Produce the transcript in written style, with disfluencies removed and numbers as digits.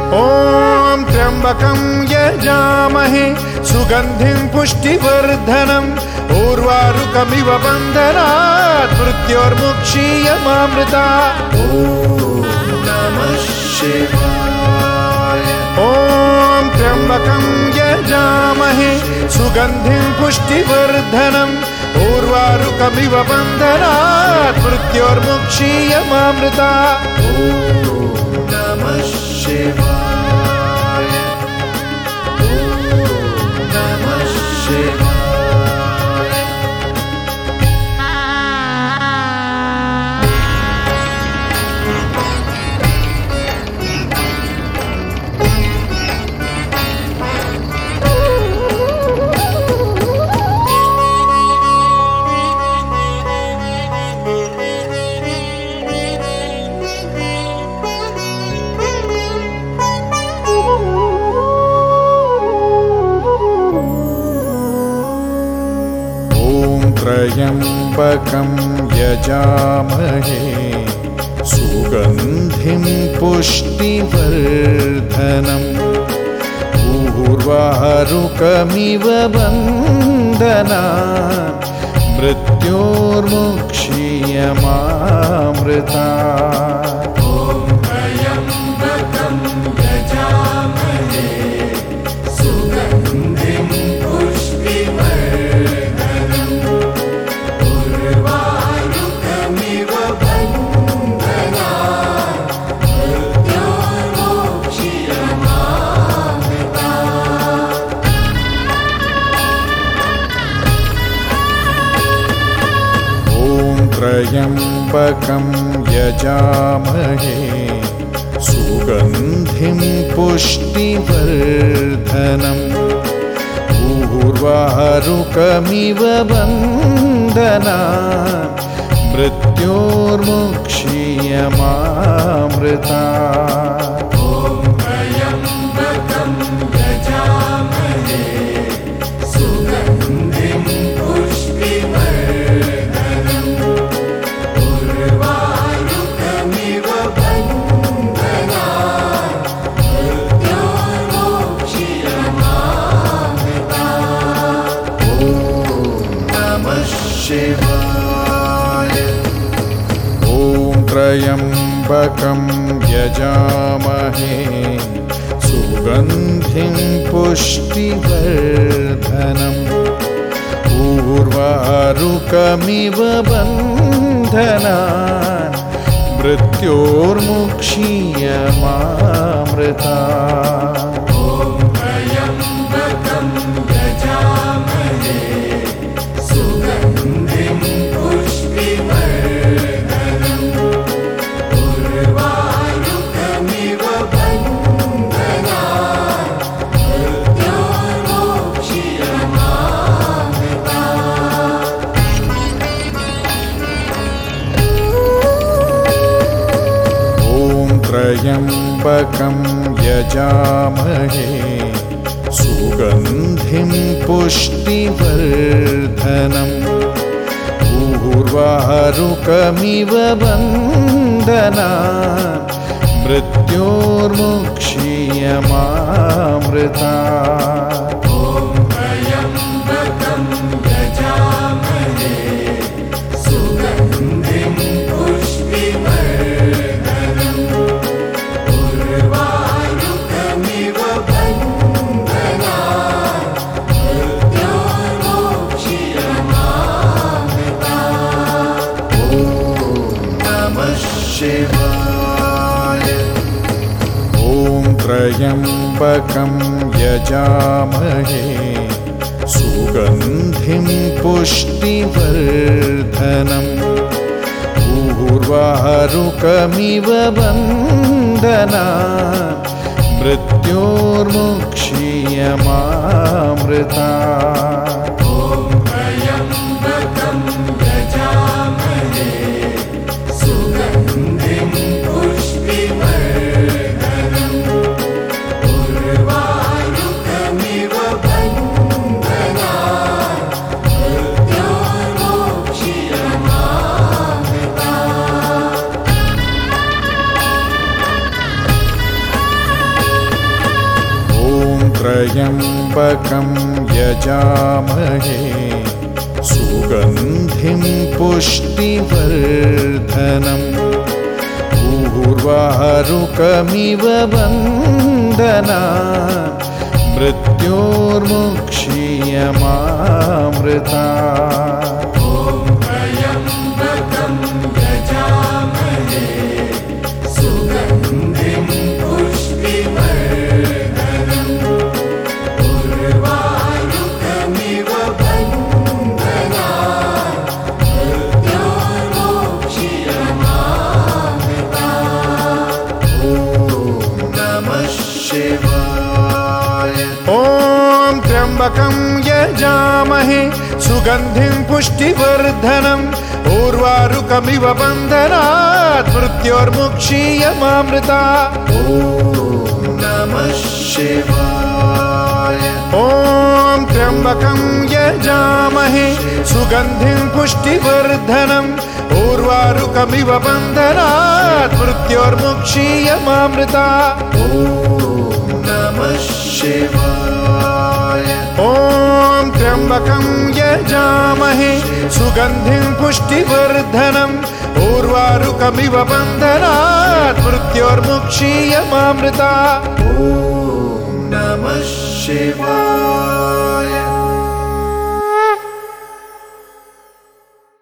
ॐ त्र्यम्बकं यजामहे सुगन्धिं पुष्टिवर्धनम् उर्वारुकमिव बन्धनात् मृत्योर्मुक्षीयमामृतात्। ॐ नमः शिवाय। ॐ त्र्यम्बकं यजामहे सुगन्धिं पुष्टिवर्धनम् उर्वारुकमिव बन्धनात् मृत्योर्मुक्षीयमामृतात्। ॐ नमः शिवाय। ॐ नमः शिवाय। त्र्यम्बकं यजामहे सुगन्धिं पुष्टिवर्धनम् उर्वारुकमिव बन्धनात् मृत्योर्मुक्षीयमामृतात्। त्र्यम्बकं यजामहे सुगन्धिं पुष्टिवर्धनम् उर्वारुकमिव बन्धनात् मृत्योर्मुक्षीयमामृतात्। त्र्यम्बकं यजामहे सुगन्धिं पुष्टिवर्धनम् उर्वारुकमिव बन्धनात् मृत्योर्मुक्षीयमामृतात्। त्र्यम्बकं यजामहे सुगन्धिं पुष्टिवर्धनम् उर्वारुकमिव बन्धनात् मृत्योर्मुक्षीयमामृतात्। त्र्यम्बकं यजामहे सुगन्धिं पुष्टिवर्धनम् उर्वारुकमिव बन्धनात् मृत्योर्मुक्षीयमामृतात्। त्र्यम्बकं यजामहे सुगन्धिं पुष्टिवर्धनम् उर्वारुकमिव बन्धनात् मृत्योर्मुक्षीयमामृतात्। ॐ त्र्यम्बकं यजामहे सुगन्धिं पुष्टिवर्धनम् उर्वारुकमिव बन्धनात् मृत्योर्मुक्षीयमामृतात्। ॐ नमः शिवाय। ॐ त्र्यम्बकं यजामहे सुगन्धिं पुष्टिवर्धनम् उर्वारुकमिव बन्धनात् मृत्योर्मुक्षीयमामृतात्। ॐ नमः शिवाय। ॐ त्र्यम्बकं यजामहे सुगन्धिं पुष्टिवर्धनम् उर्वारुकमिव बन्धनात् मृत्योर्मुक्षीयमामृतात्। ॐ नमः शिवाय।